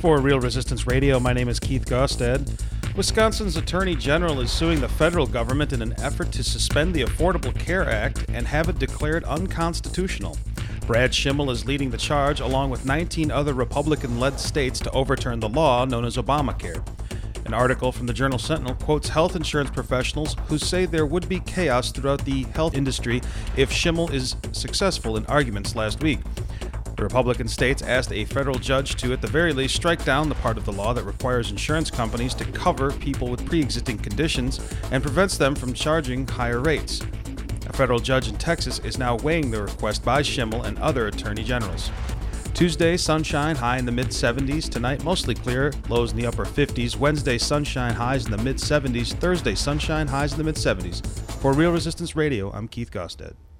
For Real Resistance Radio, my name is Keith Gostad. Wisconsin's Attorney General is suing the federal government in an effort to suspend the Affordable Care Act and have it declared unconstitutional. Brad Schimel is leading the charge, along with 19 other Republican-led states, to overturn the law known as Obamacare. An article from the Journal Sentinel quotes health insurance professionals who say there would be chaos throughout the health industry if Schimel is successful in arguments last week. The Republican states asked a federal judge to, at the very least, strike down the part of the law that requires insurance companies to cover people with pre-existing conditions and prevents them from charging higher rates. A federal judge in Texas is now weighing the request by Schimel and other attorney generals. Tuesday, sunshine, high in the mid-70s. Tonight, mostly clear, lows in the upper 50s. Wednesday, sunshine, highs in the mid-70s. Thursday, sunshine, highs in the mid-70s. For Real Resistance Radio, I'm Keith Gostad.